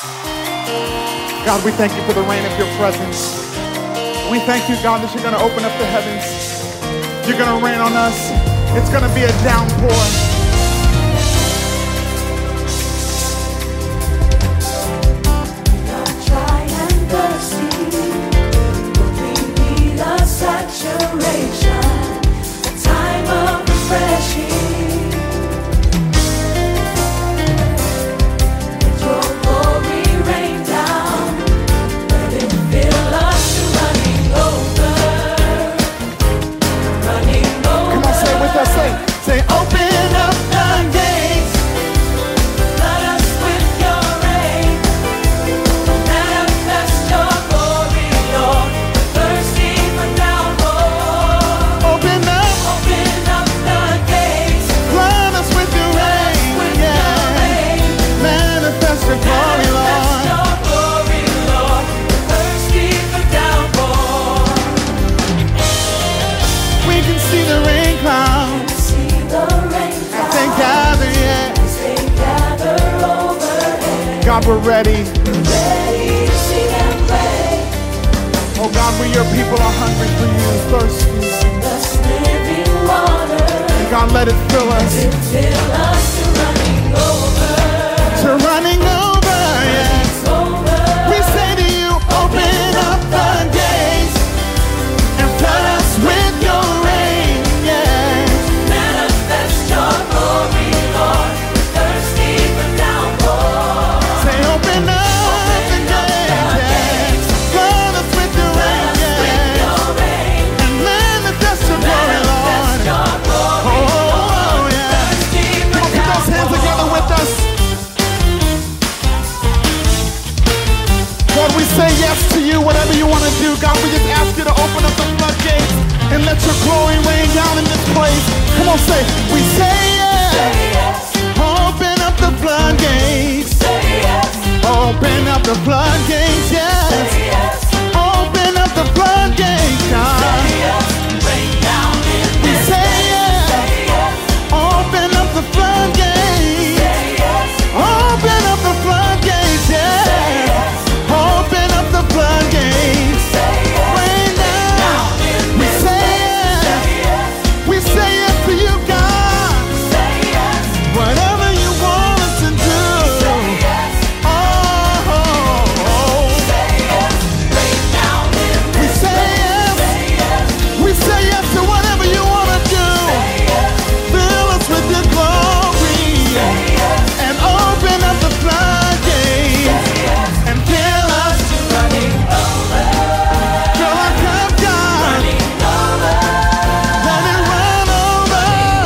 God, we thank you for the rain of your presence. We thank you, God, that you're going to open up the heavens. You're going to rain on us. It's going to be a downpour. God, we're ready. Ready to sing and pray. Oh God, we your people are hungry for you, thirsty. Send us living water. And God, let it fill us. Let it fill us to running over. To running over, yes. Over. We say to you, open up the gates and flood us with your rain, yes. Manifest your glory, Lord. Thirsty for downpour. Say open up the gates, flood us with your rain, yes. And manifest your glory, Lord. Oh, yeah. Come on, put those hands together with us. Lord, we say yes to you, whatever you want to do. God, we just ask you to open up the floodgates and let your glory rain down in this place. Come on, say, we say yes. Say yes. Open up the floodgates. Say yes. Open up the floodgates, yes. Say yes. Open up the floodgates, God. Say yes. Rain down in We this say place. yes. Say yes. Open up the floodgates. Say yes. Open up the floodgates, yes. Say yes. Open up the floodgates. Say yes. Rain down. We say yes. Say yes. We say yes to you, God. Say yes. Whatever you want us to do. Say yes. Oh. Say yes. Rain down in We this say place. yes. Say yes. We say yes to whatever you want to do. Say yes. Fill us with your glory. Say yes. And open up the floodgates. Say yes. And fill us. Running over. Fill our cup, God. Running over. Let it run over.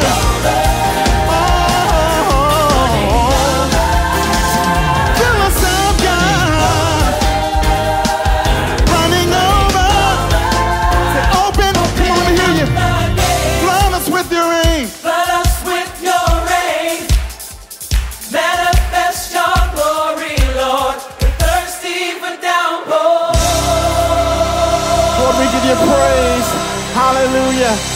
Oh. Fill us up, God. Running over. Say open. Come on, let me hear you. Flood us with your rain. Flood us with your rain. Manifest your glory, Lord. We're thirsty for downpour. Lord, we give you praise. Hallelujah.